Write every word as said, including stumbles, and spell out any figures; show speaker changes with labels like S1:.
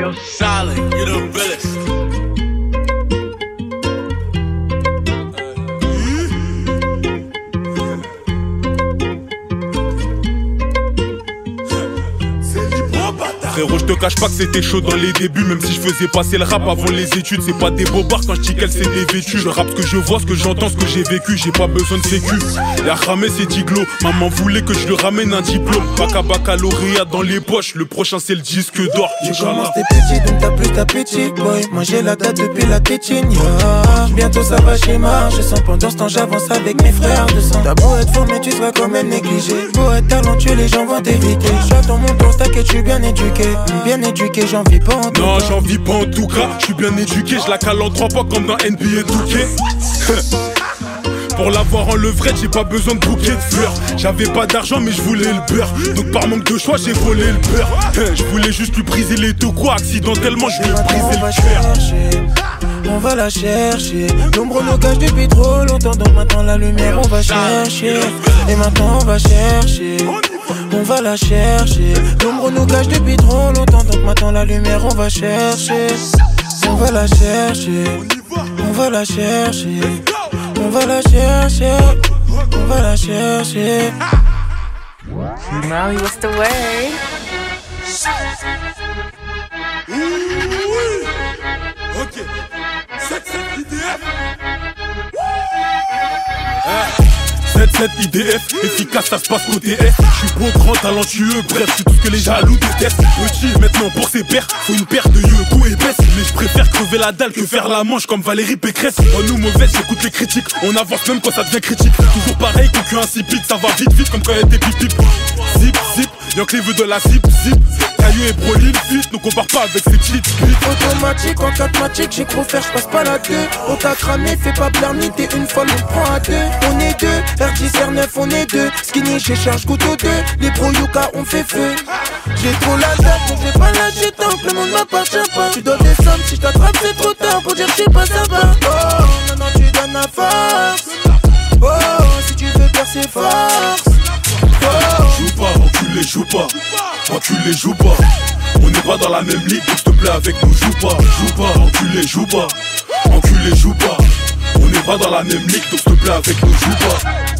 S1: Yo, solid, you the realest.
S2: Frérot, je te cache pas que c'était chaud dans les débuts. Même si je faisais passer le rap avant les études. C'est pas des bobards quand je dis qu'elle s'est dévêtue. Je rappe ce que je vois, ce que j'entends, ce que j'ai vécu. J'ai pas besoin de sécu. La ramée c'est diglo. Maman voulait que je lui ramène un diplôme. Bac à baccalauréat dans les poches. Le prochain c'est le disque d'or.
S3: Tu commences t'es petit donc t'as plus d'appétit, boy. Moi j'ai la date depuis la tétine, yeah. Bientôt ça va schéma. Je sens pendant ce temps j'avance avec mes frères de sang. T'as beau être fort mais tu seras quand même négligé. Beau être talentueux les gens vont t'éviter. J'attends mon tour, t'inquiète je suis bien éduqué. Bien éduqué, j'en vis pas en tout
S2: Non,
S3: cas.
S2: j'en vis pas en tout cas. Je suis bien éduqué, je la cale en trois fois comme dans N B A deux K. Pour l'avoir en levrette, j'ai pas besoin de bouquet de fleurs. J'avais pas d'argent mais je voulais le beurre. Donc par manque de choix j'ai volé le beurre. Je voulais juste lui briser les deux quoi. Accidentellement je lui ai brisé le cœur.
S3: On va la chercher. L'ombre nous cache depuis trop longtemps. Donc maintenant la lumière on va chercher. Et maintenant on va chercher. On va la chercher. L'ombre nous cache depuis trop longtemps. Donc maintenant la lumière on va chercher. On va la chercher. On va la chercher. On va la chercher. On va la chercher.
S4: Molly, what's the word?
S2: Ok, sept sept I D F. sept sept I D F, efficace ça se passe côté F. Je suis beau, grand, talentueux, bref, je suis tout ce que les jaloux détestent. Petit, maintenant pour ses pères, faut une paire de yeux goût épaisse. Mais je préfère crever la dalle que faire la manche comme Valérie Pécresse. Oh nous mauvaise, j'écoute les critiques, on avance même quand ça devient critique. Toujours pareil, qu'aucun insipide, ça va vite vite comme quand y'a des pip pip. Zip, zip, Yankee veut de la zip, zip. Caillou et Broly le fit, donc on part pas avec ses petites clips.
S3: Automatique, en catmatique, j'ai trop faire, j'passe pas la deux. On t'a cramé, fais pas blernie, t'es une folle, on prend à deux. On est deux, R dix, R neuf, on est deux. Skinny, j'ai charge couteau deux. Les pro Yuka, on fait feu. J'ai trop la tête, donc j'ai pas lâché tant que le monde m'appartient pas. Tu dois des sommes, si j't'attrape c'est trop tard pour dire que j'sais pas ça va. Oh, maintenant tu donnes la force. Oh, si tu veux percer force. Oh,
S2: joue pas, enculé, joue pas. Enculé, joue pas. On n'est pas dans la même ligue, donc s'il te plaît avec nous, joue pas. Joue pas, enculé, joue pas. Enculé, joue pas. On n'est pas dans la même ligue, donc s'il te plaît avec nous, joue pas.